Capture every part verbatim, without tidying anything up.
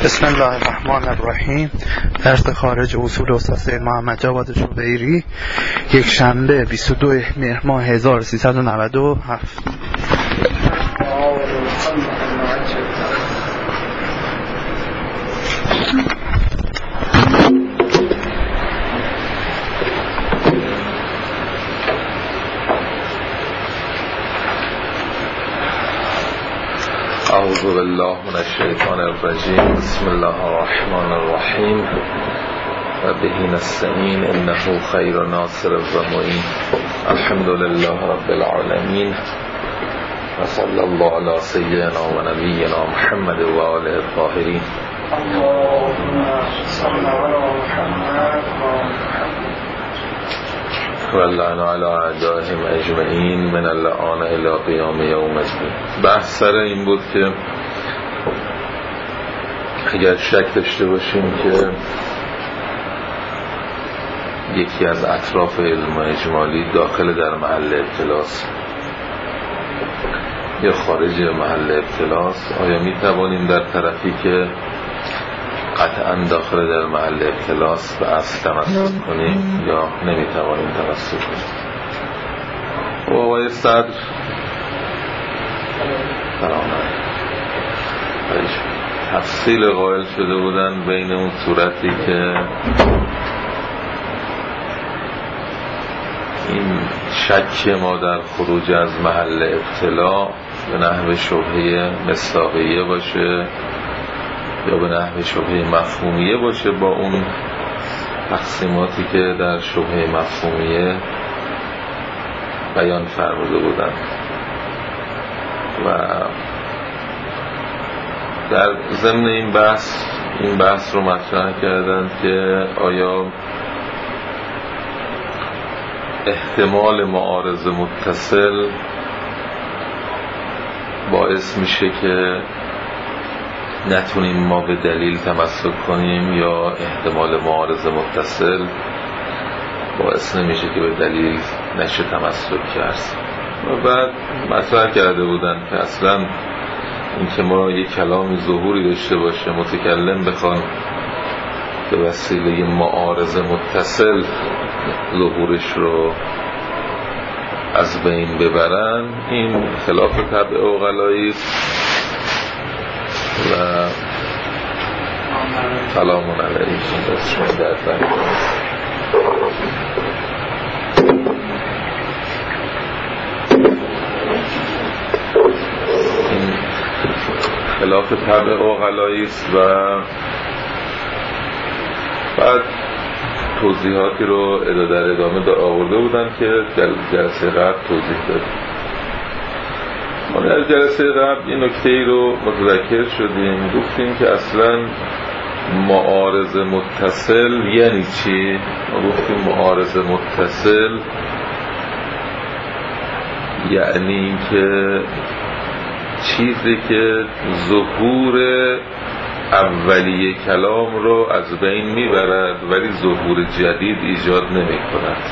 بسم الله الرحمن الرحیم. درس خارج اصول استاد سید محمد جواد شبیری، یک شنبه بیست و دو مهر ماه هزار و سیصد و نود و هفت. اعوذ بالله من الشیطان الرجیم. بسم الله الرحمن الرحیم و به نستعین انه خیر ناصر و معین. الحمد لله رب العالمین و صلی الله علی سیدنا و نبینا محمد و آله الطاهرین. اللهم صل علی محمد و اللعن علی اعدائهم اجمعین من اللعان الی قیام یوم الدین. بحث سر این بود که اگر شک داشته باشیم که یکی از اطراف علم اجمالی داخل در محل ابتلاست یا خارج محل ابتلاست، آیا می توانیم در طرفی که قطعا داخل در محل ابتلاست به اصل تمسک کنیم یا نمی توانیم تمسک کنیم؟ و آقای صدر فرامد تفصیل قائل شده بودن بین اون صورتی که این شک ما در خروج از محل ابتلا به نحو شبهه مصداقیه باشه یا به نحو شبهه مفهومیه باشه، با اون تقسیماتی که در شبهه مفهومیه بیان فرموده بودن. و در ضمن این بحث این بحث رو مطرح کردند که آیا احتمال معارض متصل باعث میشه که نتونیم ما به دلیل تمسک کنیم یا احتمال معارض متصل باعث نمیشه که به دلیل نشه تمسک کرد. و بعد مطرح کرده بودن که اصلا این که ما یک کلام ظهوری داشته باشه، متکلم بخوان به وسیله معارض متصل ظهورش رو از بین ببرن، این خلاف طبع عقلایی است و سلام علیکم. بسم الله. این خلاف طبع عقلایی است و بعد توضیحاتی رو در ادامه آورده بودن که جلسه قبل توضیح دادیم. ما در جلسه قبل این نکته‌ای رو متذکر شدیم، گفتیم که اصلا معارض متصل یعنی چی؟ ما گفتیم معارض متصل یعنی که چیزی که ظهور اولیه کلام رو از بین میبرد ولی ظهور جدید ایجاد نمی کند،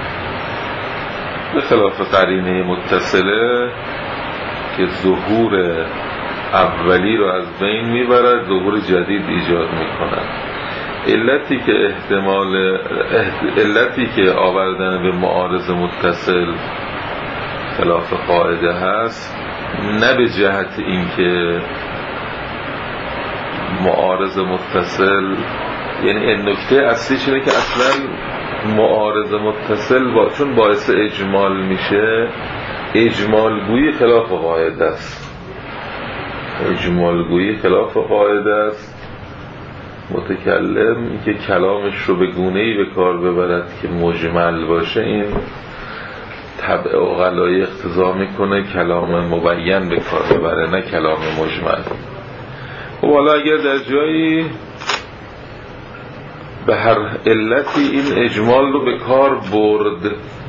به خلاف قرینه متصله که ظهور اولی رو از بین میبرد ظهور جدید ایجاد میکند. علتی که احتمال علتی که آوردن به معارض متصل خلاف قاعده هست، نه به جهت اینکه معارض متصل، یعنی این نکته اصلیش اینه که اصلا معارض متصل با چون باعث اجمال میشه، اجمالگویی خلاف قاعده است. اجمالگویی خلاف قاعده است. متکلم این که کلامش رو به گونه‌ای به کار ببرد که مجمل باشه، این طبع عقلایی اقتضا میکنه کلام مبین به کار ببره، نه کلام مجمل. خب حالا اگر در جایی به هر علتی این اجمال رو به کار برد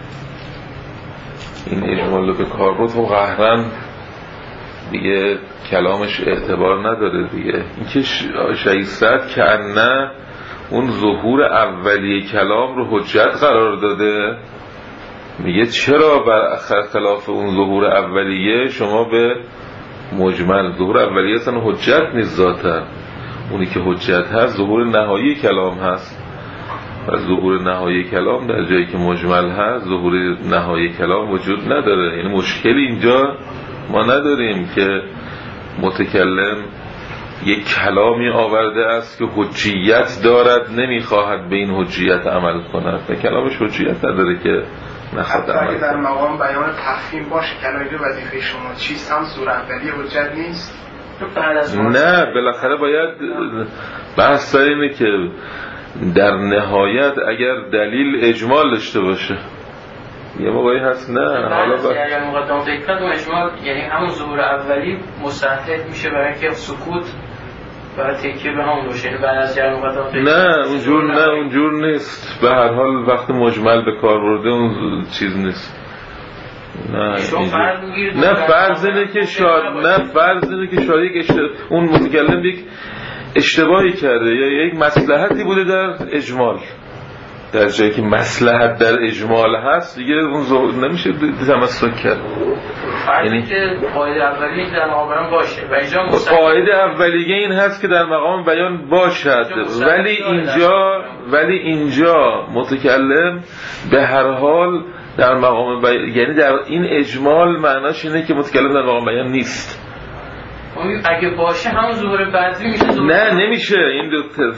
این اجمال رو به کار برد خب قهرن دیگه کلامش اعتبار نداره دیگه. این که شایستت که نه اون ظهور اولیه کلام رو حجت قرار داده، میگه چرا بر خلاف اون ظهور اولیه شما به مجمل، ظهور اولیه اصلا حجت نیست ذاتن، اونی که حجت هست ظهور نهایی کلام هست و ظهور نهایی کلام در جایی که مجمل هست ظهور نهایی کلام وجود نداره. یعنی مشکلی اینجا ما نداریم که متکلم یک کلامی آورده است که حجیت دارد نمیخواهد به این حجیت عمل کند و کلامش حجیت نداره که نخواهد عمل کند. در مقام بیان تفهیم باشه کلامی به وظیفه شما چیست هم سوره اولی حجت نیست. نه بالاخره باید بحث سر اینه که در نهایت اگر دلیل اجمال داشته باشه یه موقعی هست نه حالا با اگر مقدمه فکرت و اجمال یعنی همون ظهور اولی مسهل میشه برای اینکه سکوت برای تکیه به همون باشه. یعنی بعد از جریان مقدمه فکرت نه اونجور نه اونجور نیست. به هر حال وقت مجمل به کار برده اون چیز نیست. نه فرض نه فرض اینه که شاید نه فرض اینه که شاید یک اشتباه اون متکلم یک اشتباهی کرده یا یک مصلحتی بوده در اجمال. در جایی که مصلحت در اجمال هست دیگه اون زو... نمیشه تمسک کرد. یعنی که قاعده اولیه در مقام بیان باشه و اینجا مستقیم قاعده اولیه این هست که در مقام بیان باشد ولی اینجا ولی اینجا متکلم به هر حال در مقام بیان یعنی در این اجمال معناش اینه که متکلم در مقام بیان نیست. اگه باشه همون ظهور بعدی میشه ظهور نه نمیشه. این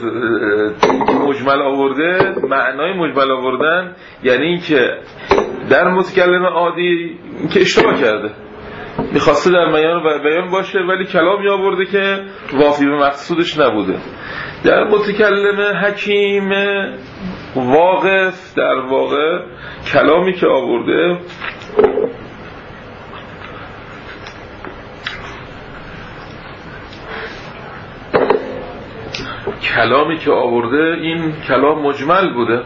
مجمل آورده معنای مجمل آوردن یعنی این که در متکلم عادی که اشتباه کرده میخواسته در بیان و بیان باشه ولی کلامی آورده که وافی به مقصودش نبوده. در متکلم حکیم واقف در واقع کلامی که آورده کلامی که آورده این کلام مجمل بوده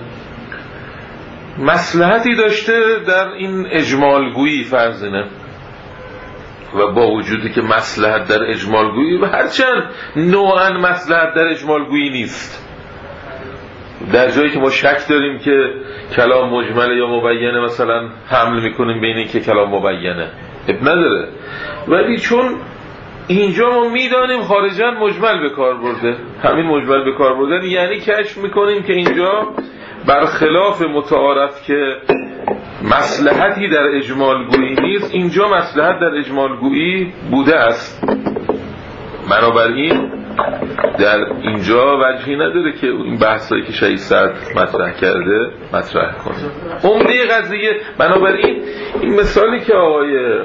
مصلحتی داشته در این اجمالگویی فرضینه و با وجودی که مصلحت در اجمالگویی و هرچند نوعاً مصلحت در اجمالگویی نیست در جایی که ما شک داریم که کلام مجمله یا مبینه مثلا حمل میکنیم بین این که کلام مبینه اب نداره ولی چون اینجا ما میدانیم خارجاً مجمل به کار برده همین مجمل به کار بردن یعنی کشف میکنیم که اینجا برخلاف متعارف که مصلحتی در اجمالگویی نیست اینجا مصلحت در اجمالگویی بوده است. بنابراین در اینجا وجهی نداره که این بحثایی که شهید سعد مطرح کرده مطرح کنه عمده قضیه. بنابراین این مثالی که آقای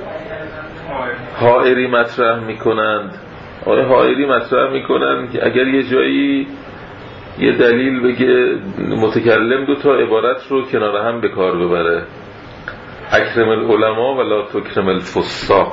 حائری مطرح میکنند آقای حائری مطرح میکنند که اگر یه جایی یه دلیل بگه متکلم دو تا عبارت رو کنار هم به کار ببره اکرم العلماء و لا تکرم الفساق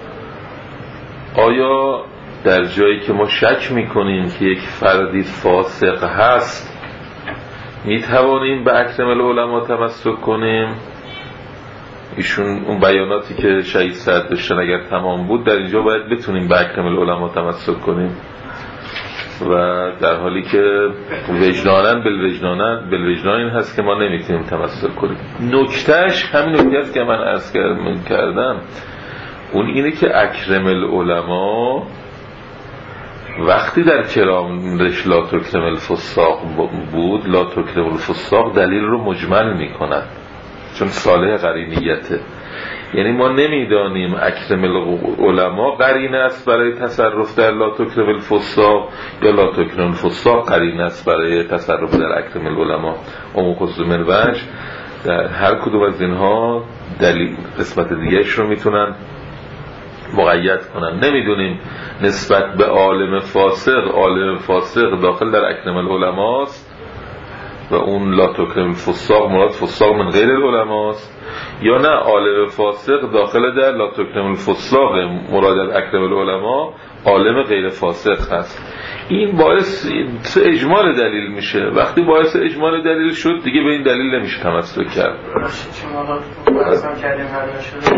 آیا در جایی که ما شک میکنیم که یک فردی فاسق هست میتوانیم به اکرم العلماء تمسک کنیم؟ ایشون اون بیاناتی که شهید سعد داشتن اگر تمام بود در اینجا باید بتونیم به اکرم العلماء تمسک کنیم و در حالی که وجدانن بالوجدانن بالوجدان این هست که ما نمیتونیم تمسک کنیم. نکتهش همین نکته است که من عرض کردم اون اینه که اکرم العلماء وقتی در کرامش لا تکرم الفساق بود لا تکرم الفساق دلیل رو مجمل میکند چون صالح قرینیته یعنی ما نمیدانیم اکرم العلماء قرینه است برای تصرف در لا تکرم الفساق یا لا تکرم الفساق قرینه است برای تصرف در اکرم العلماء. اون خصوص من وجه در هر کدوم از اینها دلیل قسمت دیگهش رو میتونن مقید کنن. نمیدونیم نسبت به عالم فاسق عالم فاسق داخل در اکرم العلماء است و اون لا تکرم الفساق مراد فساق من غیر العلماء است یا نه عالم فاسق داخل در لا تکرم الفساق مراد اکرم العلماء عالم غیر فاسق هست. این باعث اجمال دلیل میشه. وقتی باعث اجمال دلیل شد دیگه به این دلیل نمیشه تمسک کرد. شما بحثم کردیم هر نشده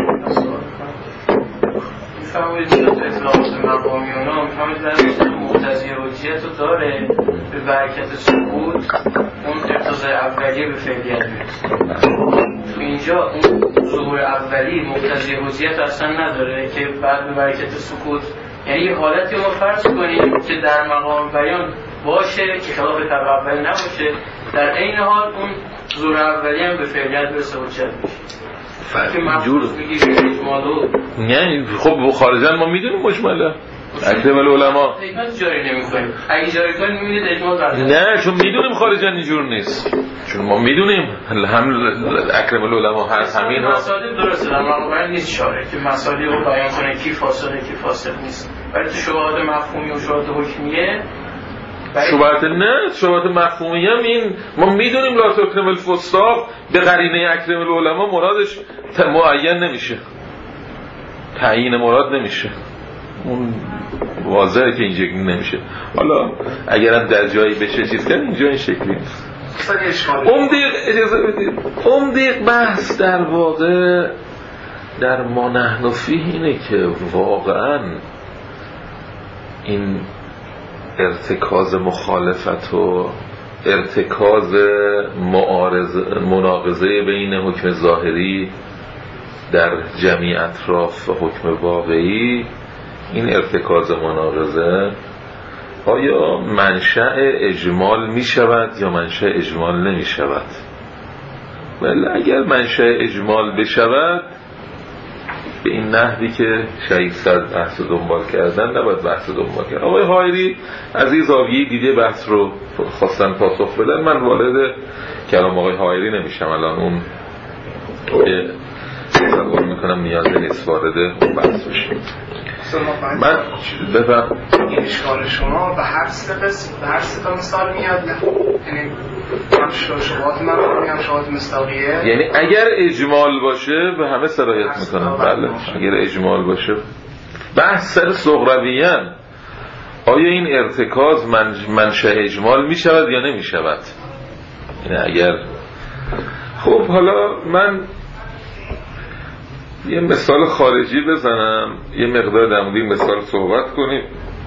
میفهمید که اطلاعات مقامیون ها میفهمید در مقتضی حجیت رو داره به برکت سکوت اون ارتضای اولیه به فعلیت میرسه. تو اینجا اون ظهور اولی مقتضی حجیت اصلا نداره که بعد به برکت سکوت یعنی یه حالتی ما فرض کنیم که در مقام بیان باشه که خلاف طبع اولی نباشه، در این حال اون ظهور اولی هم به فعلیت برسه و چه میشه که مفروض میگیشه اجمالو. نه خب خارجا ما میدونیم مجمله اکرم العلماء حکمت جاری نمی کنیم، اگه جاری کنیم میبینید اجمال برده. نه چون میدونیم خارجا اینجور نیست، چون ما میدونیم هم اکرم العلماء هست همین ها مسائل درسته در مقام نیست شاره که مسائلی رو بیان کنه کی فاسده کی فاسد نیست، ولی تو شبهات مفهومی و شبهات حکمیه شبهات نه شبهات مفهومی هم این ما میدونیم لا تکرم الفساق به قرینه اکرم العلماء مرادش معین نمیشه، تعیین مراد نمیشه، اون واضحه که اینجا نمیشه. حالا اگرم در جایی بشه چیز کنه اینجا این شکلی نیست. عمدق اجازه بدید عمدق بحث در واقع در ما نحن فیه اینه که واقعا این ارتکاز مخالفت و ارتکاز مناقضه بین حکم ظاهری در جمعی اطراف و حکم واقعی، این ارتکاز مناقضه آیا منشأ اجمال می شود یا منشأ اجمال نمی شود؟ ولی اگر منشأ اجمال بشود به این نحوی که شهید صد بحث دنبال کردن نباید بحث دنبال کرد. آقای حایری از این زاویه دیگه بحث رو خواستن پاسخ بدن، من وارد کلام آقای حایری نمیشم الان، اون تصور میکنم نیازی نیست وارد اون بحث بشیم. من بفهم این اشکال شما به هر سه قسم به هر سه تا مثال میاد، یعنی هم شبهات مفهومی هم شبهات مصداقیه، یعنی اگر اجمال باشه به همه سرایت میکنم. بله اگر اجمال باشه بحث سر صغرویان آیا این ارتکاز من منشأ اجمال میشود یا نمیشود؟ یعنی اگر خب حالا من یه مثال خارجی بزنم، یه مقدار در مورد این مثال صحبت کنیم،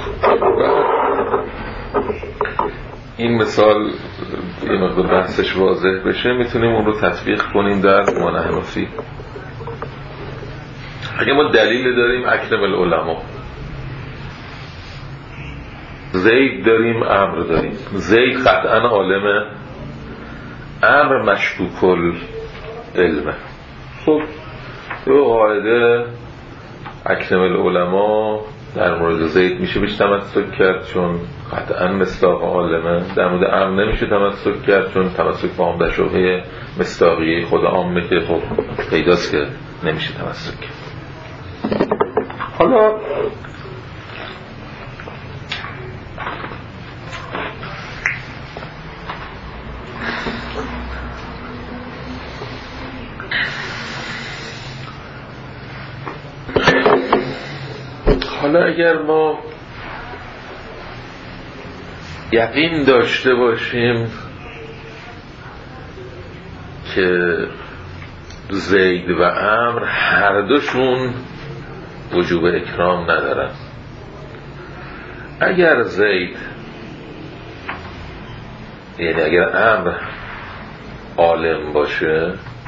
این مثال یه مقدار بحثش واضح بشه میتونیم اون رو تطبیق کنیم در ما نحن فیه. اگه ما دلیل داریم اکرم العلماء، زید داریم امر داریم، زید قطعا عالمه، امر مشکوک العلمه، خب دو قاعده اکرم العلماء در مورد زید میشه بهش تمسک کرد چون قطعا مصداق عالمه، در مورد امر نمیشه تمسک کرد چون تمسک با عامه شبهه مصداقیه خود عامه که خب پیداست که نمیشه تمسک کرد. حالا حالا اگر ما یقین داشته باشیم که زید و امر هر دوشون وجوب اکرام ندارن، اگر زید یعنی اگر امر عالم باشه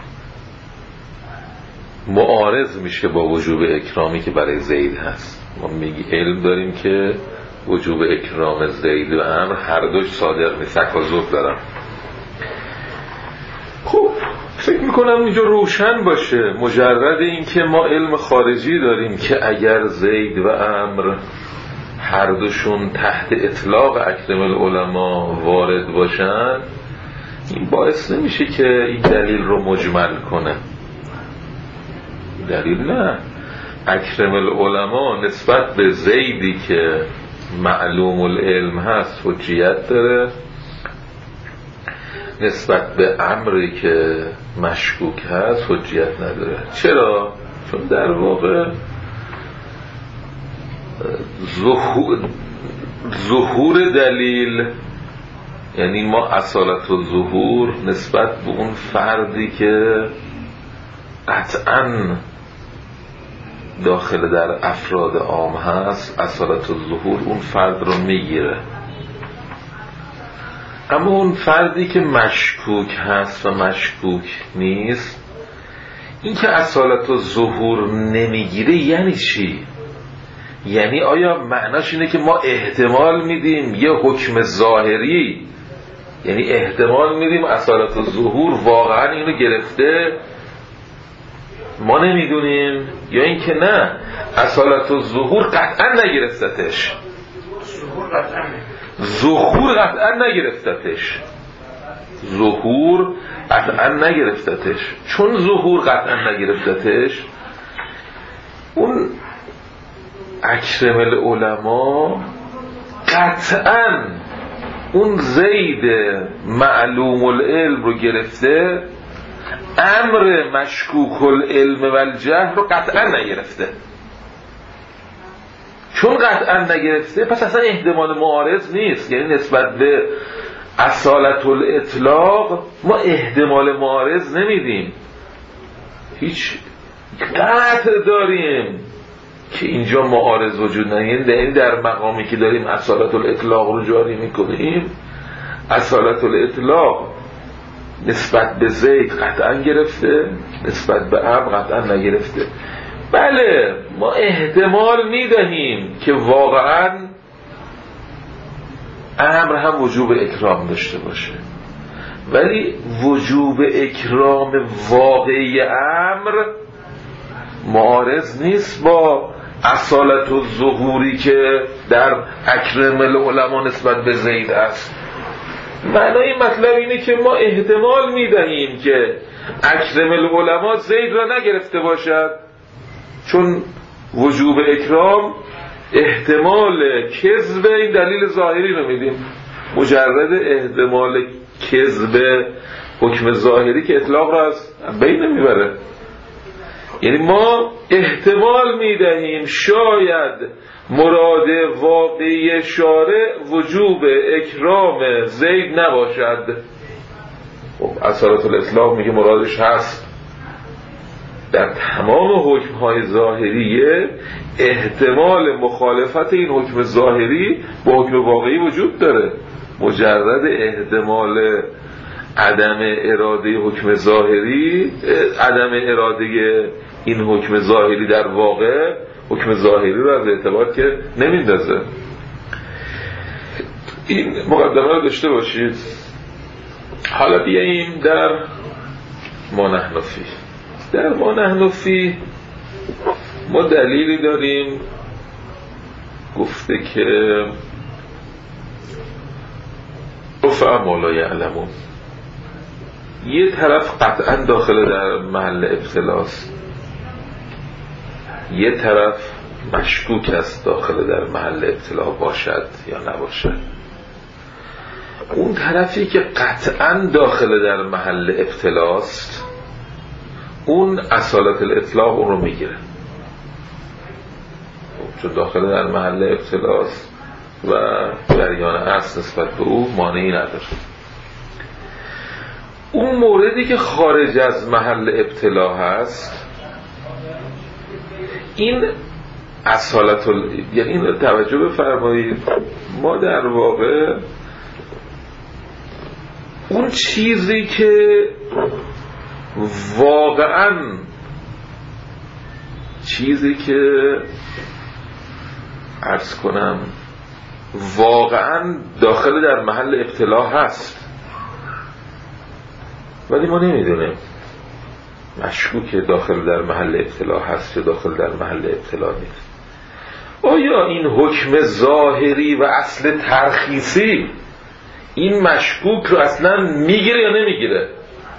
معارض میشه با وجوب اکرامی که برای زید هست. ما میگی علم داریم که وجوب اکرام زید و امر هر دوش صادق نیست، تکاذب دارن. خب فکر میکنم اینجا روشن باشه مجرد این که ما علم خارجی داریم که اگر زید و امر هر دوشون تحت اطلاق اکرم العلماء وارد باشن، این باعث نمیشه که این دلیل رو مجمل کنه. دلیل نه، اکرم العلماء نسبت به زیدی که معلوم العلم هست حجیت داره، نسبت به امری که مشکوک هست حجیت نداره. چرا؟ چون در واقع ظهور, ظهور دلیل یعنی ما اصالت و ظهور نسبت به اون فردی که قطعاً داخل در افراد عام هست، اصالت و ظهور اون فرد رو میگیره. اما اون فردی که مشکوک هست و مشکوک نیست، این که اصالت و ظهور نمیگیره یعنی چی؟ یعنی آیا معناش اینه که ما احتمال میدیم یه حکم ظاهری، یعنی احتمال میدیم اصالت الظهور واقعا اینو گرفته ما نمیدونیم، یا اینکه نه اصالت الظهور قطعا نگرفتتش، ظهور قطعا نگرفتتش، ظهور قطعا نگرفتتش. چون ظهور قطعا نگرفتتش، اون اکرم العلماء قطعا اون زید معلوم العلم رو گرفته، امر مشکوک العلم و الجهل رو قطعا نگرفته. چون قطعا نگرفته پس اصلا احتمال معارض نیست، یعنی نسبت به اصالت الاطلاق ما احتمال معارض نمیدیم، هیچ قطع داریم که اینجا معارض وجود نداره. یعنی در مقامی که داریم اصالت الاطلاق رو جاری میکنیم، اصالت الاطلاق نسبت به زید قطعا گرفته، نسبت به امر قطعا نگرفته. بله ما احتمال میدهیم که واقعا امر هم وجوب اکرام داشته باشه، ولی وجوب اکرام واقعی امر معارض نیست با اصالت الظهوری که در اکرم العلماء نسبت به زید است. معنای مطلب اینه که ما احتمال میدهیم که اکرم العلماء زید را نگرفته باشد، چون وجوب اکرام احتمال کذب این دلیل ظاهری رو میدیم. مجرد احتمال کذب حکم ظاهری که اطلاق را از بین نمیبره. یعنی ما احتمال میدهیم شاید مراد واقعی شارع وجوب اکرام زید نباشد. خب اصالت الاطلاق میگه مرادش هست. در تمام حکم‌های ظاهریه احتمال مخالفت این حکم ظاهری با حکم واقعی وجود داره. مجرد احتمال عدم اراده حکم ظاهری، عدم اراده این حکم ظاهری در واقع حکم ظاهری رو از اعتبار که نمیندازه. این مقدمه رو داشته باشید. حالا بیاییم در ما نحن فی. در ما نحن فی ما دلیلی داریم گفته که رفع ما لا یعلمون. یه طرف قطعا داخل در محل ابتلاست، یه طرف مشکوک است داخل در محل ابتلا باشد یا نباشد. اون طرفی که قطعا داخل در محل ابتلاست اون اصالت الاطلاق اون رو میگیره، چون داخل در محل ابتلاست و جریان اصل نسبت به او مانعی نداره. اون موردی که خارج از محل ابتلا هست این اصالت ال... یعنی این توجه بفرمایید، ما در واقع اون چیزی که واقعا چیزی که عرض کنم واقعا داخل در محل ابتلا هست ولی ما نمیدونیم مشکوک داخل در محل ابتلا هست یا داخل در محل ابتلا نیست. آیا این حکم ظاهری و اصل ترخیصی این مشکوک رو اصلا میگیره یا نمیگیره؟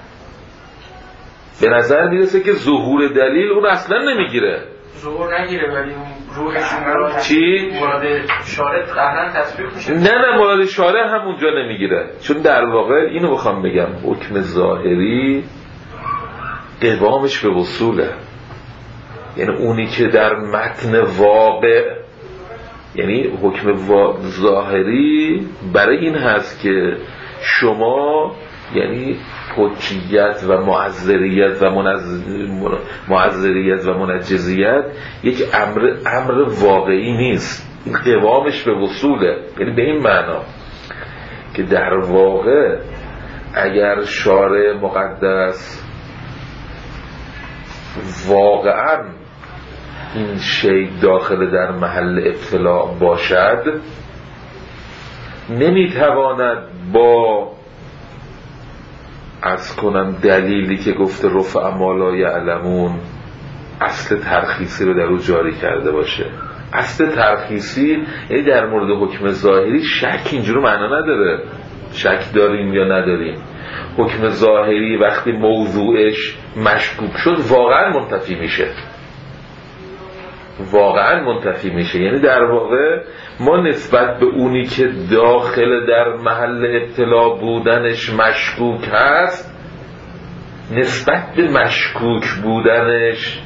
به نظر میرسه که ظهور دلیل اون اصلا نمیگیره. ظهور نگیره ولی اون روحشون رو چی؟ مراد شارع قهرن تطبیق میشه. نه نه مراد شارع هم اونجا نمیگیره، چون در واقع اینو بخوام بگم حکم ظاهری قوامش به وصوله، یعنی اونی که در متن واقع، یعنی حکم ظاهری برای این هست که شما یعنی حجیت و معذریت و معذریت و منجزیت یک امر امر واقعی نیست، این قوامش به وصوله. یعنی به این معنا که در واقع اگر شارع مقدس واقعا این شی داخل در محل ابتلا باشد نمیتواند با عرض کنم دلیلی که گفته رفع ما لا یعلمون اصل ترخیصی رو در او جاری کرده باشه. اصل ترخیصی یعنی در مورد حکم ظاهری شک اینجور معنا نداره، شک داریم یا نداریم. حکم ظاهری وقتی موضوعش مشکوک شد واقعا منتفی میشه، واقعا منتفی میشه. یعنی در واقع ما نسبت به اونی که داخل در محل ابتلا بودنش مشکوک هست، نسبت به مشکوک بودنش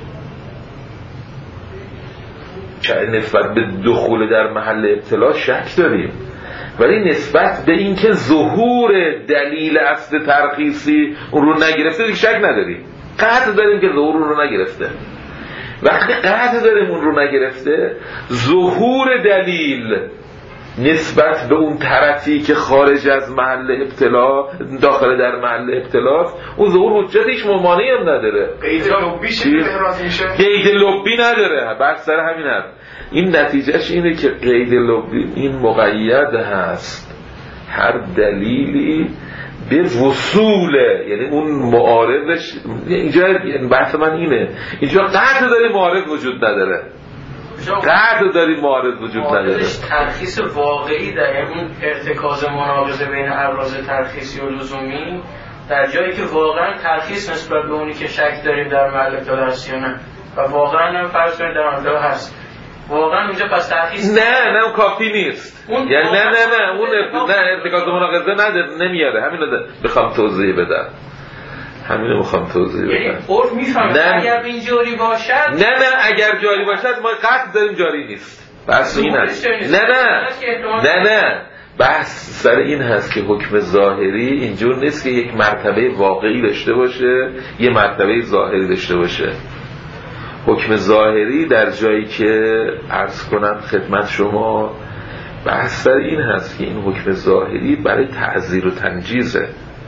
نسبت به دخول در محل ابتلا شک داریم، ولی نسبت به اینکه ظهور دلیل اصل ترخیصی اون رو نگرفته دیگه شک نداریم، قطع داریم که ظهور اون رو نگرفته. وقتی قطع داریم اون رو نگرفته، ظهور دلیل نسبت به اون طرفی که خارج از محل ابتلا داخل در محل ابتلاست، اون ظهور حجتش ممانعی هم نداره، قید لبی میشه، قید لبی نداره. بس سر همین هست. این نتیجهش اینه که قید لبی این مقید هست هر دلیلی به وصوله، یعنی اون معارضش. اینجا بحث من اینه، اینجا قطع داری معارض وجود نداره، قطع داری معارض وجود نداره. ترخیص واقعی در یعنی ارتکاز مناقضه بین ابراز ترخیصی و لزومی در جایی که واقعا ترخیص نسبت به اونی که شک داریم در محل ابتلا هست یا نه، و واقعا هم فرض کنید در ابتلا هست، واقعا اونجا پس ترخیص نه نه اون کافی نیست. یعنی نه نه نه اون نه ارتکاز مناقضه نداره، نمیاره. همین رو بخوام توضیح بدم، همین رو میخوام توضیح بدم. یعنی عرف میفهمه اگر این جاری باشد، نه نه اگر جاری باشد ما قطع داریم جاری نیست. بحث این هست. نه نه نه نه بحث سر این هست که حکم ظاهری اینجور نیست که یک مرتبه واقعی داشته باشه یه مرتبه ظاهری داشته باشه. حکم ظاهری در جایی که عرض کنم خدمت شما، بحث سر این هست که این حکم ظاهری برای تعزیر و تنجیزه.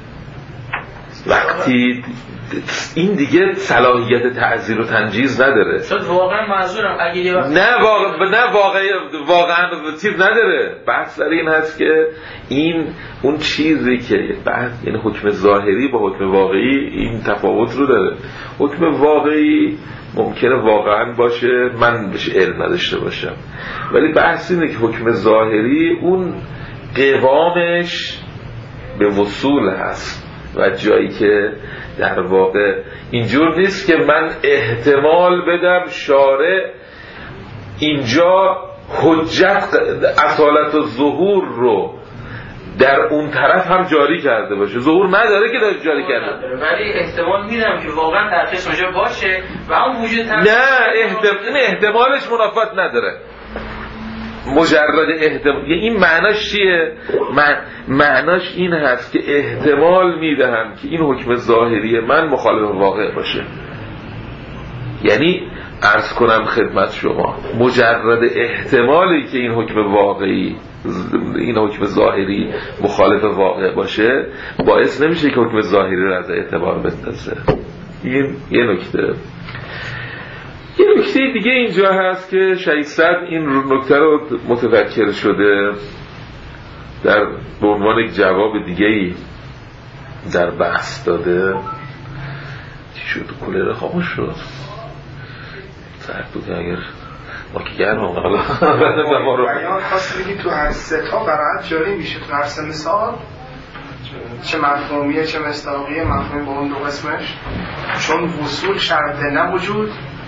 وقتی این دیگه صلاحیت تعزیر و تنجیز نداره. شد واقعا منظورم اگه یه وقت نه واقعا نه واقعا واقعا چیز نداره. بحث سر این هست که این اون چیزی که بحث یعنی حکم ظاهری با حکم واقعی این تفاوت رو داره. حکم واقعی ممکنه واقعا باشه من بهش علم نداشته باشم، ولی بحث اینه که حکم ظاهری اون قوامش به وصول هست و جایی که در واقع اینجور نیست که من احتمال بدم شارع اینجا حجت اصالت و ظهور رو در اون طرف هم جاری کرده باشه. ظهور نداره که داره جاری کرده، ولی احتمال میدم که واقعا ترخیص اونجا باشه و اون وجود نه احتمال احتمالش منافات نداره. مجرد احتمال این معناش چیه؟ معناش این هست که احتمال میدهم که این حکم ظاهری من مخالف واقع باشه. یعنی عرض کنم خدمت شما مجرد احتمالی که این حکم واقعی این حکم ظاهری مخالف واقع باشه باعث نمیشه که حکم ظاهری رو از اعتبار بندازه. این یه نکته. یه نکته دیگه اینجا هست که شهید صدر این نکته رو متذکر شده در به عنوان یک جواب دیگه‌ای در بحث داده. چی شد؟ کولر خاموش شد. سرد بود اگر ما که گرم هم حالا بیان خواست بگی تو هر سه تا برایت جاری میشه، تو هر سه مثال چه مفهومیه چه مصداقیه مفهومی با اون دو قسمش، چون وصول شرط نوجود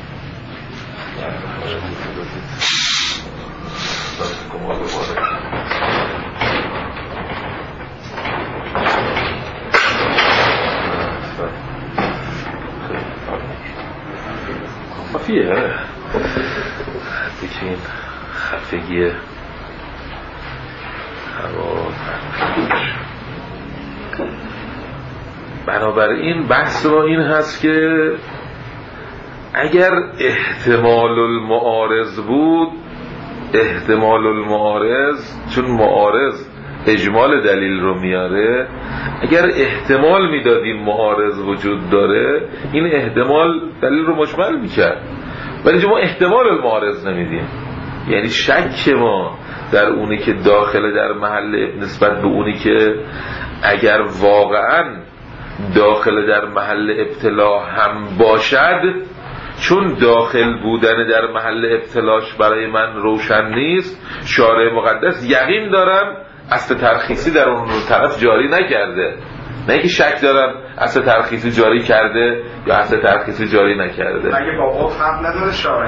خفیه دیگه این خفگی هوا. بنابراین بحث ما این هست که اگر احتمال المعارض بود، احتمال المعارض چون معارض اجمال دلیل رو میاره، اگر احتمال میدادیم معارض وجود داره این احتمال دلیل رو مجمل میکرد. ولی ما احتمال المعارض نمیدیم. یعنی شک ما در اونی که داخل در محل نسبت به اونی که اگر واقعا داخل در محل ابتلا هم باشد، چون داخل بودن در محل ابتلاش برای من روشن نیست، شارع مقدس یقین دارم اصل ترخیصی در اون طرف جاری نکرده. نه اینکه شک دارم اصل ترخیصی جاری کرده یا اصل ترخیصی جاری نکرده. اگه با عرف حق نداره شارع،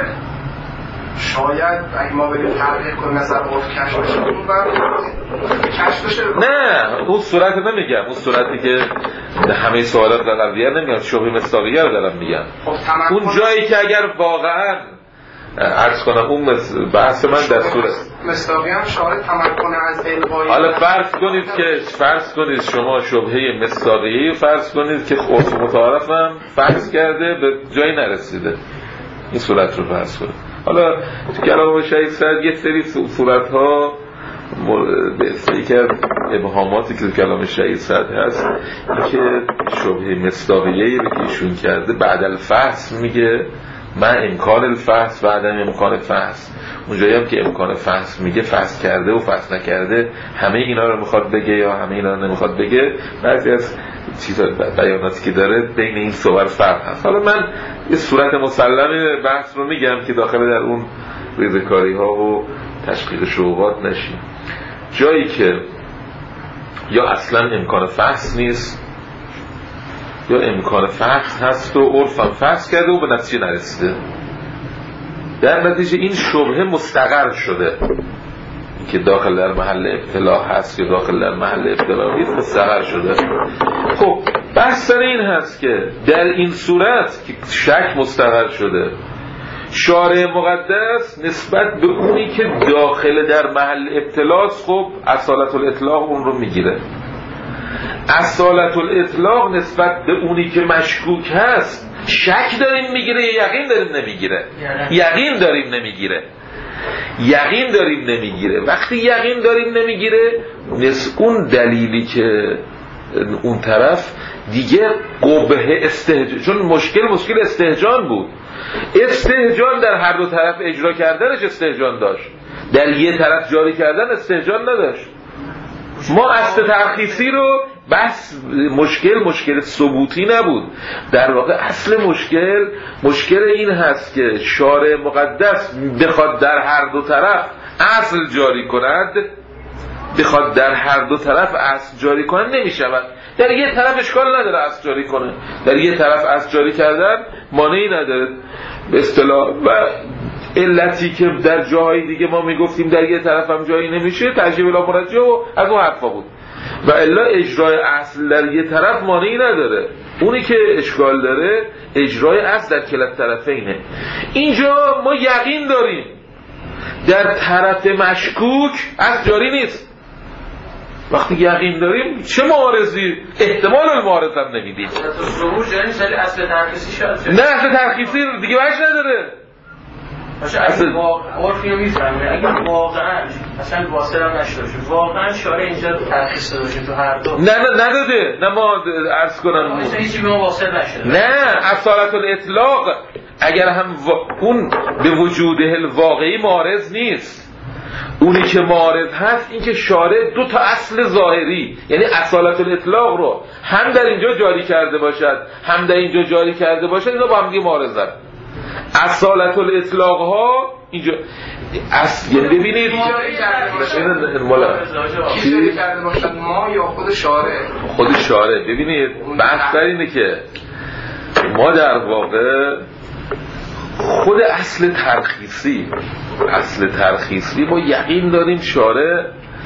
شاید اگه ما بریم تحقیق کنیم نظر عرف کشف بشه اون بر کشف بشه. نه اون صورت نمیگم، اون صورتی که همه سوالات قضیه نمیگم، شبهه مصداقیه رو دارم میگم. خب اون جایی که اگر واقعا عرض کنم اون بحث من دستور مصداقی هم شارع تمکن از الغای. حالا فرض کنید که فرض کنید شما شبهه مصداقیه فرض کنید که عرف متعارفم فرض کرده به جایی نرسیده، این صورت رو فرض کنید. حالا تو کلام شهید سعد یک سری صورت ها به یکی از ابهاماتی که تو کلام شهید سعد هست این که شبهه مصداقیه رو که ایشون کرده بعد الفحص میگه من امکان الفحص و عدم امکان فحص. اونجایی هم که امکان فحص میگه فحص کرده و فحص نکرده، همه اینا رو میخواد بگه یا همه اینا رو نمیخواد بگه. بعضی از چیزا بیاناتی که داره بین این صور فرق هست. حالا من یه صورت مسلم بحث رو میگم که داخل در اون ریزکاری ها و تشقیق شعوبات نشیم. جایی که یا اصلا امکان فحص نیست یا امکان فحص هست و عرفم فحص کرده و به نتیجه نرسیده، در نتیجه این شبهه مستقر شده که داخل در محل ابتلا هست یا داخل در محل ابتلا نیست، مستقر شده. خب بحث سر این هست که در این صورت که شک مستقر شده، شارع مقدس نسبت به اونی که داخل در محل ابتلاست خب اصالت الاطلاق اون رو میگیره. اصالت الاطلاق نسبت به اونی که مشکوک هست شک داریم میگیره یا یقین داریم نمیگیره؟ یقین داریم نمیگیره. یقین داریم نمیگیره. وقتی یقین داریم نمیگیره نس اون دلیلی که اون طرف دیگه قبه استهجان، چون مشکل مشکل استهجان بود، استهجان در هر دو طرف اجرا کردنش استهجان داشت، در یه طرف جاری کردن استهجان نداشت. ما اصل ترخیصی رو بس مشکل مشکل ثبوتی نبود، در واقع اصل مشکل مشکل این هست که شارع مقدس بخواد در هر دو طرف اصل جاری کند، بخواد در هر دو طرف اصل جاری کند نمیشود. در یه طرف اشکال نداره اصل جاری کنه، در یه طرف اصل جاری کردن مانعی نداره به اصطلاح. و علتی که در جاهای دیگه ما میگفتیم در یه طرف هم جایی نمیشه ترجیح بلا مرجع و از اون حرفا بود، و الا اجرای اصل در یه طرف مانعی نداره. اونی که اشکال داره اجرای اصل در کلا طرفینه. اینجا ما یقین داریم در طرف مشکوک اصل جاری نیست. وقتی یقین داریم چه معارضی احتمال المعارض هم نمیدیم. اصل ترخیصی شد نه اصل ترخیصی دیگه وجه نداره. باشه اگه واقعا عرفی رو میفهمه، اگه واقعا اصلا واصل هم نشده شد، واقعا شارع اینجا ترخیص داده باشه تو هر دو، نه نه نداده، نه ما عرض کنم مثلا هیچی به ما واصل نشده. نه اصالت الاطلاق اگر هم و... اون به وجوده الواقعی معارض نیست. اونی که معارض هست این که شارع دو تا اصل ظاهری، یعنی اصالت الاطلاق رو هم در اینجا جاری کرده باشد هم در اینجا جاری کرده باشد، اینا با هم دیگه معارضن. اصالت الاطلاق ها اینجا اصل ببینید چی کرده باشد ما یا خود شارع؟ خود شارع. ببینید بحث بر اینه که ما در واقع خود اصل ترخیصی اصل ترخیصی ما یقین داریم شارع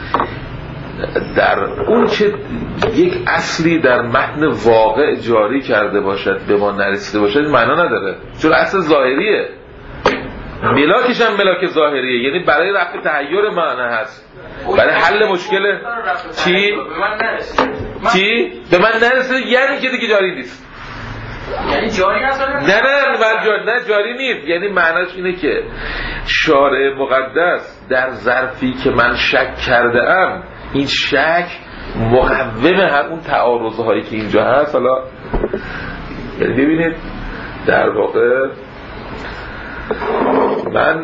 در اون که یک اصلی در متن واقع جاری کرده باشد به ما نرسیده باشد معنا نداره، چون اصل ظاهریه، ملاکش هم ملاک ظاهریه، یعنی برای رفع تحیر معنی هست، برای حل مشکل چی؟ چی؟ به من نرسیده یعنی که دیگه جاری نیست، یعنی جاری هست؟ نه نه من جاری نه جاری نیست، یعنی معناش اینه که شارع مقدس در ظرفی که من شک کرده ام این شک مقوم هر اون تعارض‌هایی که اینجا هست. حالا یعنی ببینید در واقع من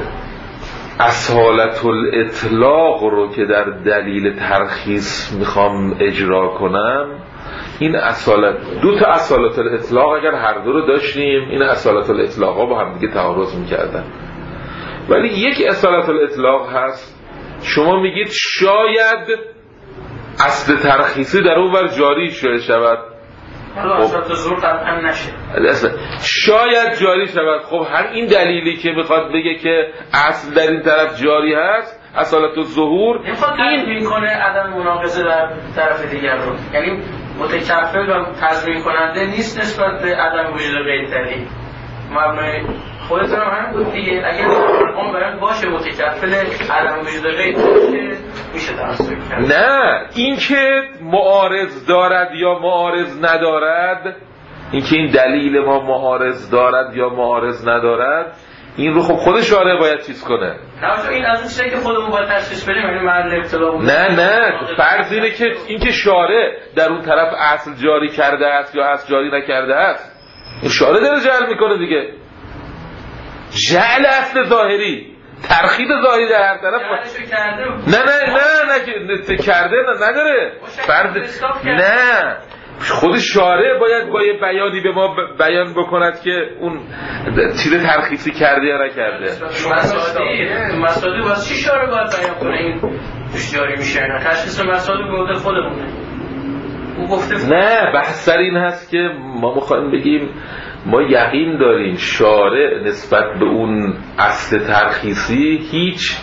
اصالت الاطلاق رو که در دلیل ترخیص میخوام اجرا کنم، این اصالت، دو تا اصالت الاطلاق اگر هر دو رو داشتیم این اصالت الاطلاق ها با هم دیگه تعارض میکردن، ولی یک اصالت الاطلاق هست شما میگید شاید اصل ترخیصی در اون ور جاری شود، اصالت ظهور طبعا نشه، شاید جاری شود. خب هر این دلیلی که میخواد بگه که اصل در این طرف جاری هست، اصالت الظهور، این میکنه عدم مناقضه در طرف دیگر رو، یعنی متکفل و تضمین کننده نیست نسبت به عدم وجود غیر دلیل. مبنای خودتون هم همین بود دیگه، اگر اون برای باشه متکفل عدم وجود غیر باشه میشه تمسک کرد. نه، این که معارض دارد یا معارض ندارد، این که این دلیل ما معارض دارد یا معارض ندارد، این رو خب خود شارع باید چیز کنه. نه این از اون چیزی که خودمون باید تشخیص بدیم، یعنی محل ابتلا بود. نه نه فرض اینه که این که شارع در اون طرف اصل جاری کرده است یا اصل جاری نکرده است، این شارع داره جعل میکنه دیگه. جعل اصل ظاهری، ترخیص ظاهری در هر طرف نه نه نه نه کرده نه نداره فرض. نه، خود شارع باید با یه بیانی به ما بیان بکند که اون چیز ترخیصی کرده یا نکرده. مسائلی مسائلی واسه چی شارع باید بیان کنه این توش جاری میشه؟ نه تشخیص مسائل به عهده خودمونه. اون گفته نه، بحث سر این هست که ما میخوایم بگیم ما یقین داریم شارع نسبت به اون اصل ترخیصی هیچ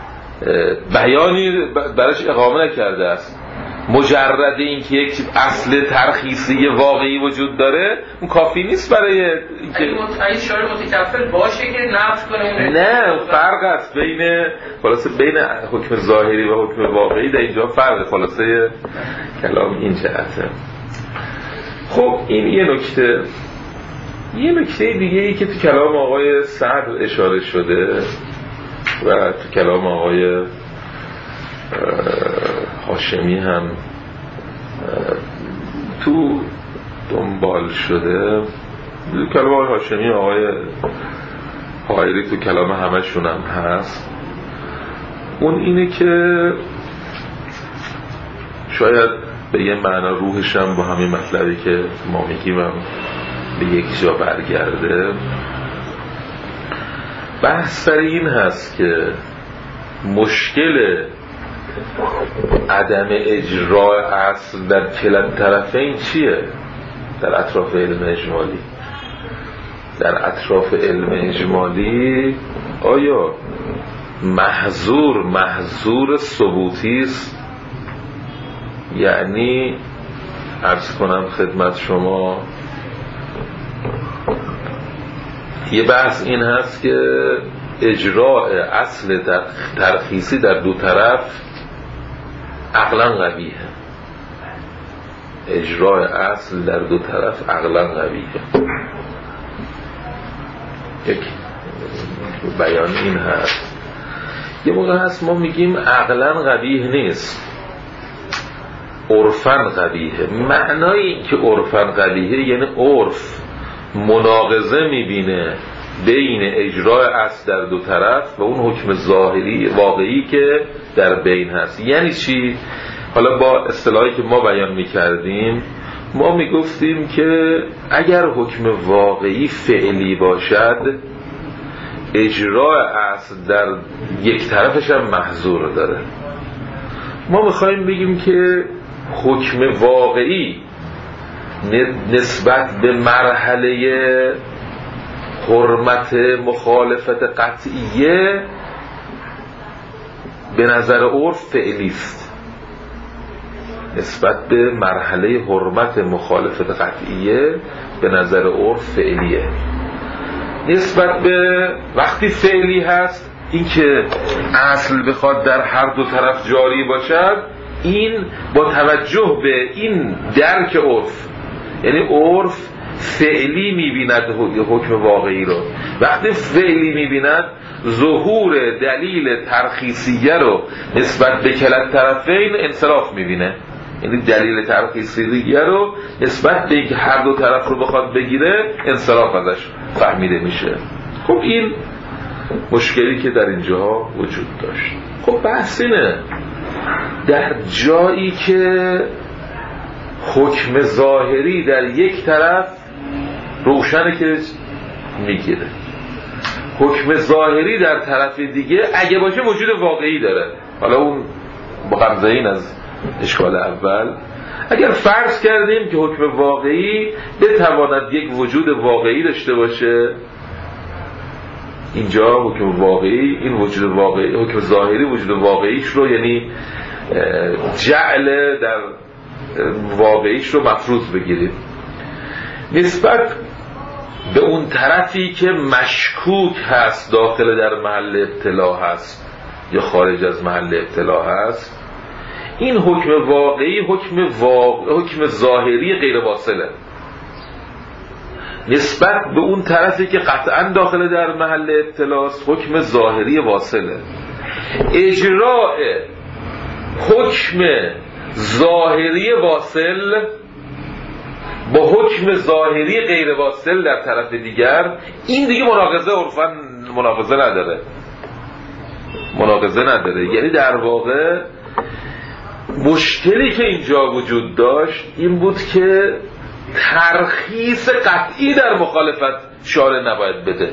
بیانی براش اقامه نکرده است. مجرد این که یک اصل ترخیصی واقعی وجود داره اون کافی نیست برای اینکه این شارع متکفل باشه که نفی کنه. نه، فرق است بین خلاصه بین حکم ظاهری و حکم واقعی، در اینجا فرق خلاصه کلام این جهته. خب این یه نکته. یه نکته دیگه ای که تو کلام آقای سعد اشاره شده و تو کلام آقای هاشمی هم تو دنبال شده، تو کلام آقای هاشمی آقای حائری تو کلام همشون هم هست، اون اینه که شاید به یه معنا روحش هم با همین مطلبی که ما میگیم هم به یک جا برگرده. بحث سر این هست که مشکل عدم اجرای اصل در کلا طرفین چیه؟ در اطراف علم اجمالی در اطراف علم اجمالی آیا محظور محظور ثبوتی است؟ یعنی عرض کنم خدمت شما یه بحث این هست که اجراء اصل ترخیصی در دو طرف عقلا قبیحه. اجراء اصل در دو طرف عقلا قبیحه. یک بیان این هست. یه موقع هست ما میگیم عقلا قبیح نیست، عرفاً قبیحه. معنای این که عرفاً قبیحه یعنی عرف مناقضه میبینه بین اجراء اصل در دو طرف و اون حکم ظاهری واقعی که در بین هست. یعنی چی؟ حالا با اصطلاحی که ما بیان میکردیم ما میگفتیم که اگر حکم واقعی فعلی باشد اجراء اصل در یک طرفش هم محظور داره. ما میخوایم بگیم که حکم واقعی نسبت به مرحله حرمت مخالفت قطعیه به نظر عرف فعلی است، نسبت به مرحله حرمت مخالفت قطعیه به نظر عرف فعلیه. نسبت به وقتی فعلی هست این که اصل بخواد در هر دو طرف جاری باشد، این با توجه به این درک عرف، یعنی عرف فعلی میبیند حکم واقعی رو. وقتی فعلی میبیند ظهور دلیل ترخیصیه رو نسبت به کلا طرفین انصراف میبینه، یعنی دلیل ترخیصیه رو نسبت به اینکه هر دو طرف رو بخواد بگیره انصراف ازش فهمیده میشه. خب این مشکلی که در اینجا وجود داشت. خب بحث اینه در جایی که حکم ظاهری در یک طرف روشنه که میگیره، حکم ظاهری در طرف دیگه اگه باشه وجود واقعی داره. حالا اون مغمزه این از اشکال اول، اگر فرض کردیم که حکم واقعی بتواند یک وجود واقعی داشته باشه، اینجا حکم واقعی، این وجود واقعی، حکم ظاهری وجود واقعیش رو، یعنی جعل در واقعیش رو مفروض بگیریم نسبت به اون طرفی که مشکوک هست داخل در محل ابتلا هست یا خارج از محل ابتلا هست. این حکم واقعی حکم, واقع... حکم ظاهری غیر واصله نسبت به اون طرفی که قطعا داخل در محل ابتلاست حکم ظاهری واصله. اجراء حکم ظاهری واصل با حکم ظاهری غیر واصل در طرف دیگر، این دیگه مناقضه عرفاً مناقضه نداره مناقضه نداره یعنی در واقع مشکلی که اینجا وجود داشت این بود که ترخیص قطعی در مخالفت شارع نباید بده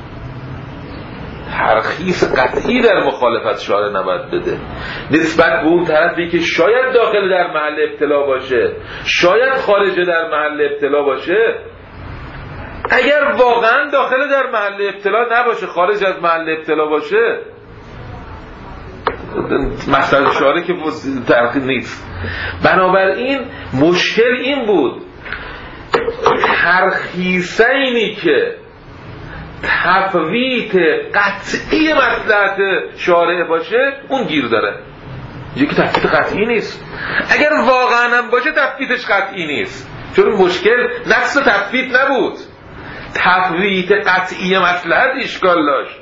ترخیص قطعی در مخالفت شارع نباید بده نسبت به اون طرفی که شاید داخل در محل ابتلا باشه، شاید خارج در محل ابتلا باشه. اگر واقعا داخل در محل ابتلا نباشه، خارج از محل ابتلا باشه، مسئله شارع که ترخیص نیست. بنابراین مشکل این بود ترخیصینی که تفویت قطعی مصلحت شارع باشه اون گیر داره، یکی تفویت قطعی نیست. اگر واقعا هم باشه تفویتش قطعی نیست، چون مشکل نقص تفویت نبود، تفویت قطعی مصلحت اشکال داشت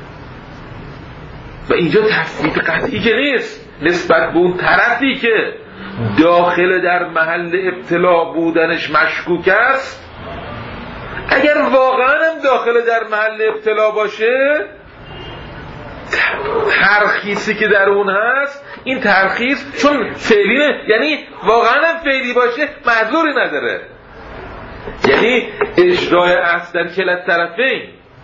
و اینجا تفویت قطعی که نیست نسبت به اون طرفی که داخل در محل ابتلا بودنش مشکوک است. اگر واقعا هم داخل در محل ابتلا باشه، ترخیصی که در اون هست، این ترخیص چون فعلی نه، یعنی واقعا هم فعلی باشه معذوری نداره، یعنی اجرای اصل در کلت طرفین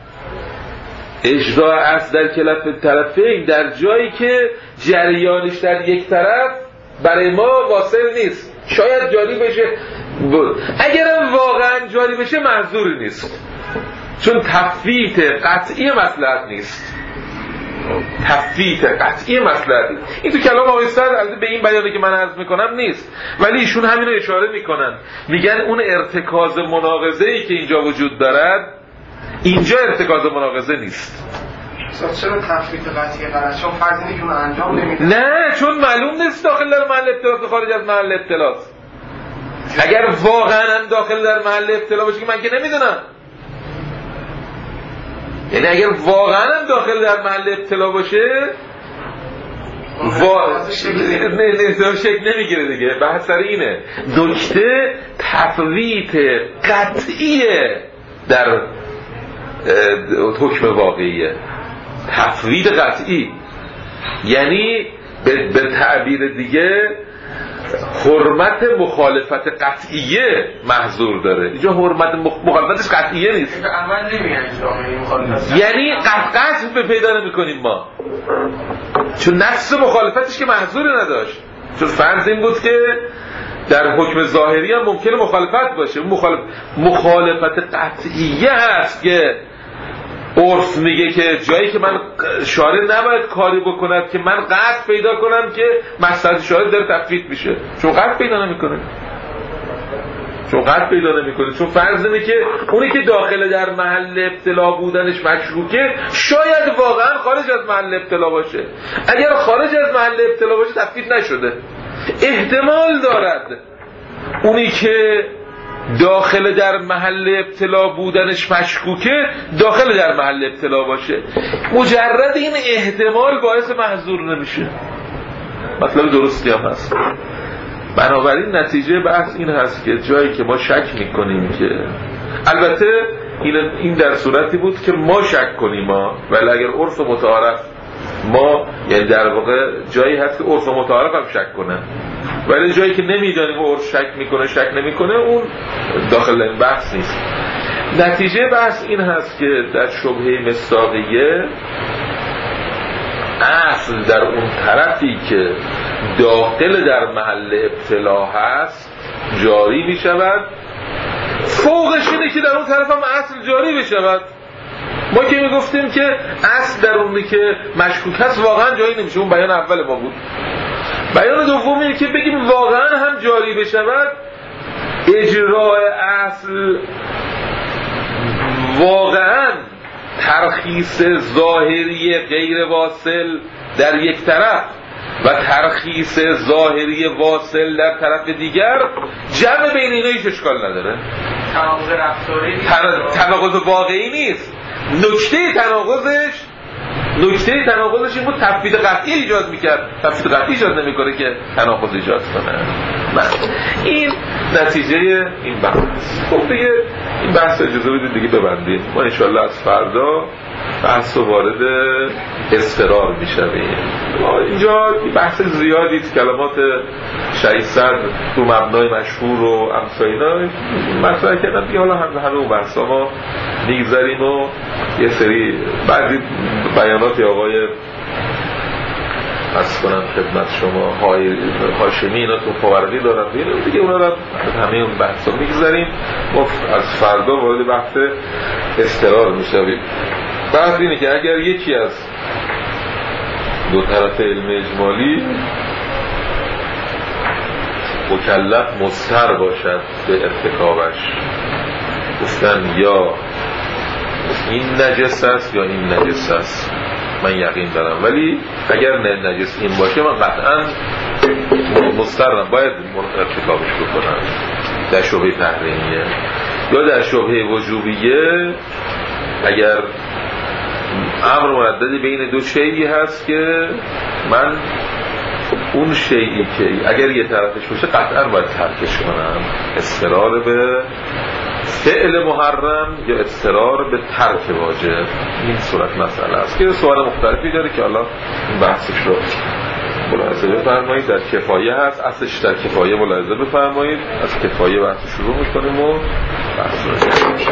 اجرای اصل در کلت طرفین در جایی که جریانش در یک طرف برای ما واصل نیست، شاید جاری بشه بود. اگرم واقعا جاری بشه معذوری نیست، چون تفویت قطعی مصلحت نیست تفویت قطعی مصلحت نیست. این تو کلام آقای صدر به این بیانی که من عرض میکنم نیست، ولی ایشون همین رو اشاره میکنن، میگن اون ارتکاز مناقضه‌ای که اینجا وجود دارد اینجا ارتکاز مناقضه نیست. چرا تفویت قطعی قرار؟ چون فرضی که اون انجام نمیده. نه، چون معلوم نیست داخل در محل ابتلاست خارج از محل ابتلاست. اگر واقعا هم داخل در محل ابتلا باشه که من که نمیدونم، یعنی اگر واقعا هم داخل در محل ابتلا باشه وا... نظام شکل نمیگیره دیگه. بحث سر اینه، نکته تفویت قطعیه در حکم واقعیه، تفویت قطعی، یعنی به, به تعبیر دیگه حرمت مخالفت قطعیه محظور داره. اینجا حرمت مخالفتش قطعیه نیست، یعنی قطع به پیدا نمی کنیم ما، چون نفس مخالفتش که محظوری نداشت. چون فرض این بود که در حکم ظاهری هم ممکنه مخالفت باشه، مخالف... مخالفت قطعیه هست که عرف میگه که جایی که من شارع نباید کاری بکند که من قطع پیدا کنم که مصلحت شارع داره تفویت میشه، چون قطع پیدا نمیکنه چون قطع پیدا نمیکنه چون فرض اینه که اونی که داخل در محل ابتلا بودنش مشکوکه شاید واقعا خارج از محل ابتلا باشه. اگر خارج از محل ابتلا باشه تفویت نشده. احتمال دارد اونی که داخل در محل ابتلا بودنش مشکوکه داخل در محل ابتلا باشه. مجرد این احتمال باعث محظور نمیشه. مطلب درستی هم هست. بنابراین نتیجه بحث این هست که جایی که ما شک میکنیم که البته این این در صورتی بود که ما شک کنیم ما، ولی اگر عرف متعارف ما، یعنی در واقع جایی هست که عرف متعارف هم شک کنه، ولی جایی که نمیدانیم عرف شک میکنه شک نمیکنه، اون داخل این بحث نیست. نتیجه بحث این هست که در شبهه مصداقیه اصل در اون طرفی که داخل در محل ابتلا هست جاری می شود، فوقش اینه که در اون طرف هم اصل جاری بشود. ما که می گفتیم که اصل در اونی که مشکوک هست واقعا جاری نمیشه، اون بیان اول ما بود. بیان دوم اینه که بگیم واقعا هم جاری بشود، اجراء اصل واقعا ترخیص ظاهری غیر واصل در یک طرف و ترخیص ظاهری واصل در طرف دیگر، جمع بین اینا هیچ اشکال نداره. تناقض رفتاری تناقض واقعی نیست. نکته تناقضش نکته تناقضش این بود تفویض قطعی ایجاد میکرد، تفویض قطعی ایجاد نمیکنه که تناقض ایجاد کنه. من این نتیجه این بحث. خب دیگه این بحث اجازه بدید دیگه ببندیم. ما انشالله از فردا بحث وارد اضطرار میشویم. اینجا بحث زیادی، کلمات شیصد تو مبنای مشهور و امثال اینا مطرح کردن دیگه. حالا هم همه اون بحثا ما میگذاریم و یه سری بعضی بیانات آقای از کنم خدمت شما هاشمی اینا تو فوردی دارن دیگه، اونا رو همه اون بحثا میگذاریم. ما از فردا وارد بحث اضطرار میشویم. بحث اینه که اگر یکی از دو طرف علم اجمالی مکلف مضطر باشد به ارتکابش، گفتن یا این نجس است یا این نجس است، من یقین دارم، ولی اگر نه نجس این باشه من قطعا مضطرم باید ارتکابش بکنم در شبهه تحریمیه. یا در شبهه وجوبیه اگر امر مردد بین دو شیئی هست که من اون شیئی که اگر یه طرفش باشه قطعا باید ترکش کنم، اضطرار به فعل محرم یا اضطرار به ترک واجب، این صورت مسئله است که سوال مختلفی داره که حالا این بحثش رو ملاحظه بفرمایید. در کفایه هست، اصلش در کفایه ملاحظه بفرمایید. از کفایه بحث شروع میکنیم و بحث رو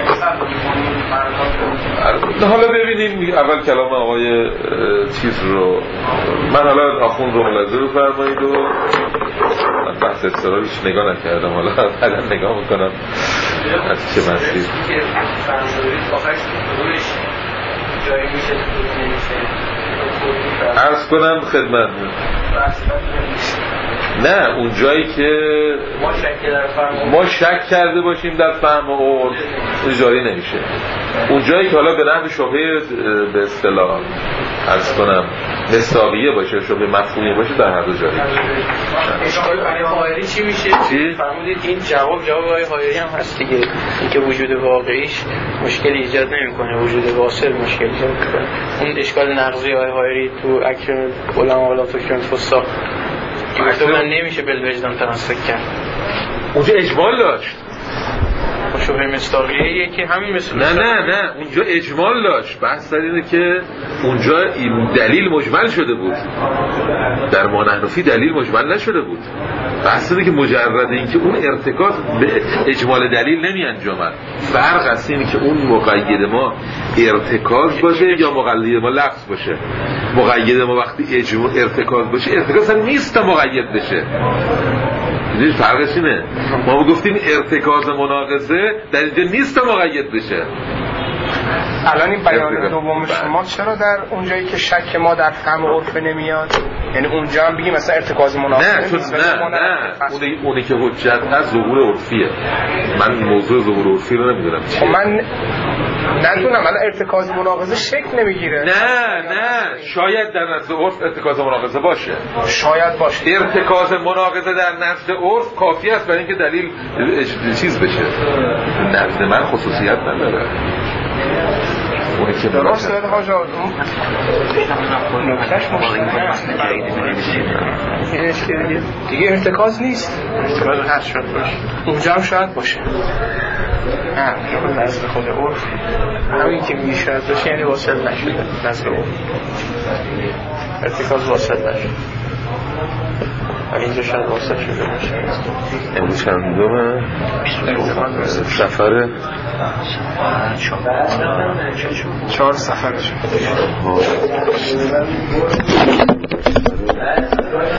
حالا ببینیم اول کلام آقای چیز رو. من حالا آخون رو ملاحظه بفرمایید و من بحث اضطرار هیچ نگاه نکردم، حالا بعدا نگاه میکنم از چه مسیر جایی میشه نمیشه. عرض کنم خدمت نه اون جایی که ما شک, ما شک کرده باشیم در فهم و اون جاری نمیشه. اون جایی که حالا به نحو شبهه به اصطلاح عرض کنم مصداقیه باشه، شبهه مفهومی باشه، در هر دو جایی اشکال برای حائری چی میشه؟ فرمودید این جواب جواب برای حائری هم هست دیگه، اینکه وجود واقعیش مشکل ایجاد نمیکنه، وجود واصل مشکل ایجاد میکنه. اون اشکال نقضی های حائری تو اکرم علما ولا تکرم فساق که من نمیشه بالوجدان تمسک کرد. اونجا اجمال داشت، شبهه مصداقیه که همین مثل نه نه نه اونجا اجمال داشت. بحث اینه که اونجا این دلیل مجمل شده بود، در ما نحنفی دلیل مجمل نشده بود. بحث اینه که مجرد این که اون ارتکاز به اجمال دلیل نمی انجامد. فرق است اینه که اون مقید ما ارتکاز باشه یا مقید ما لفظ باشه. مقید ما وقتی اجمال ارتکاز باشه، ارتکاز هم نیست تا مقید بشه. این فرقش اینه. ما گفتیم ارتکاز مناقضه در اینجا نیست تا مقید بشه. الان این بیان دوم شما چرا در اونجایی که شک ما در فهم عرف نمیاد؟ یعنی اونجا هم بگیم مثلا ارتکاز مناقضه نه چون نه نه اونی, اونی که حجت هست ظهور عرفیه. من موضوع ظهور عرفی رو نمیدونم چیه. من ندونم الان ارتکاز مناقضه شکل نمیگیره. نه نه شاید در نزد عرف ارتکاز مناقضه باشه، شاید باشه. ارتکاز مناقضه در نزد عرف کافی است برای اینکه دلیل چیز بشه. نزد من خصوصیت نداره. اونی که درست داره حاجا نکتهش دیگه ارتکاز نیست، ارتکاز هست شاید باشه، اونجا هم شاید باشه. نه نزد خود عرف همین که میگه شاید باشه یعنی واصل نشده نزد عرف ارتکاز واصل نشده ولی اینجا شاید واصل شده باشه. امروز چند دومه؟ سفره؟ چهار سفره شده.